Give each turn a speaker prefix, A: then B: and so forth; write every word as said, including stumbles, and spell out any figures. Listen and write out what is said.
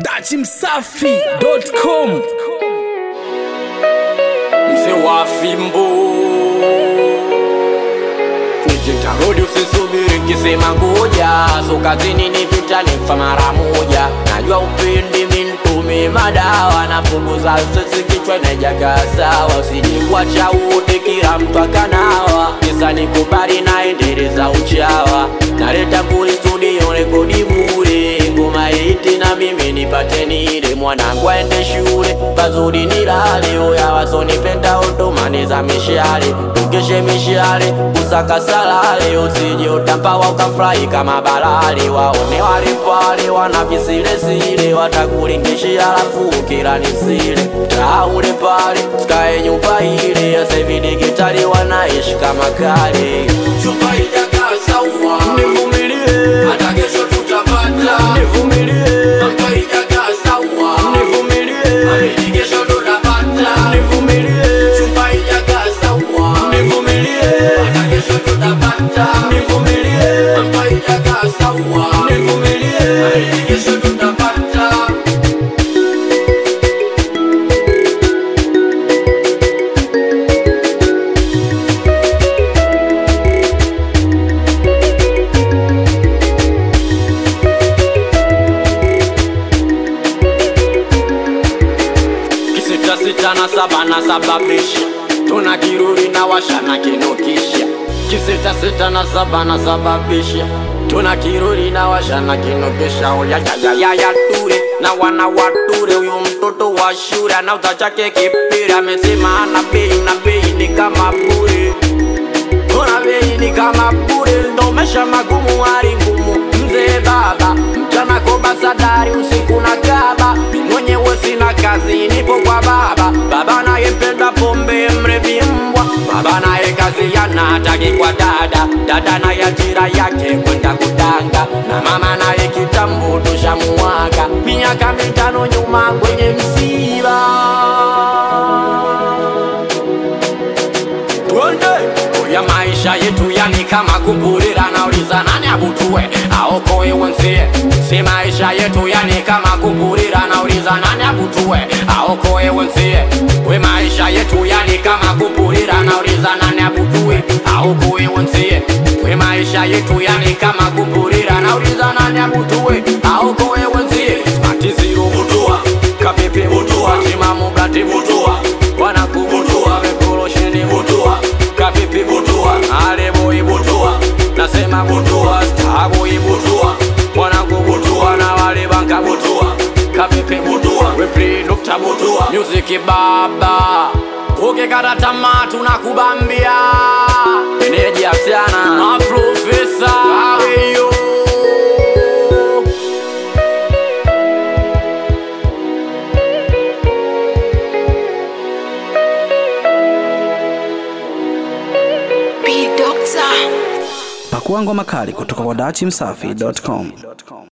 A: dachi msafi dot com.
B: Mse wa fimbo nikitarudi usisubiri kisema ngoja. So kazini ni vita ni kufa mara moja. Najua upendi mintume madawa na punguza stress kichwa inajaga sawa. Usijikuacha wote kila mtu akanawa. Kisa nikubali naendeleza uchawa. Naleta mbuli studio rekodi bure. Ngoma iti na mimi nipate nile. Mwanangu aende shule pazuri nilale. Oya wasonipenda otomaniza mishale. Tukeshe mishale usaka salale. Usije utampawa ukafurahi kama balale. Waone wale pale wanavisile sile. Watakulingishia alafu kila nisile. Taule pale sikae nyumba ile. Ya sevi digitali wanaishi kama kale. Chupa ijaga sawa nivumilie, hata kesho tutapata. Nivumilie, chupa ijaga sawa nivumilie, hadi kesho tutapata. Nivumilie, chupa ijaga sawa nivumilie, hata kesho tutapata. Nivumilie, chupa ijaga sawa nivumilie, hadi kesho tutapata. Sita sita na saba na sababisha. Tuna kiruri na washa na kinokisha. Kisita sita na saba na sababisha. Tuna kiruri na washa na kinokisha. Oya ya ya ya ture na wana wature. Uyu mtoto wa shule anauza chake kipira. Amesema ana bei na bei ni kama bure. Ona bei ni kama bure. Ndo mesha magumu hali ngumu. Mzee baba mchana koba sadari usiku na kaba. Mwenyewe sina kazi nipo kwa baba. Baba naye mpenda pombe mrevi mbwa. Baba naye kazi yana hataki kwa dada. Dada naye ajira yake kwenda kutanga. Na mama naye kitambo tushamuaga. Miaka mitano nyuma kwenye msiba. Oya maisha yetu yani kama kumpurira. Nauliza nani abutue aokoe wenzie. Si maisha yetu yani kama kumpurira. Nauliza nani abutue aokoe wenzie. We maisha yetu yani kama kumpurira. Nauliza nani abutue aokoe wenzie. We maisha yetu yani kama kumpurira. Nauliza nani abutue aokoe wenzie. Smart zero butua, kapepe butua, timamu blati butua, wanakubutua, mekolosheni butua, kapepe butua, aleboy butua, nasema butua, starboy butua, wanakubutua na wale banka butua, kapepe butua, we play Doctor butua, music baba. Uke kata tamaa tunakubambia. Energy asiana na professor Aweyo.
A: Pakua ngoma kali kutoka kwa dachi msafi dot com.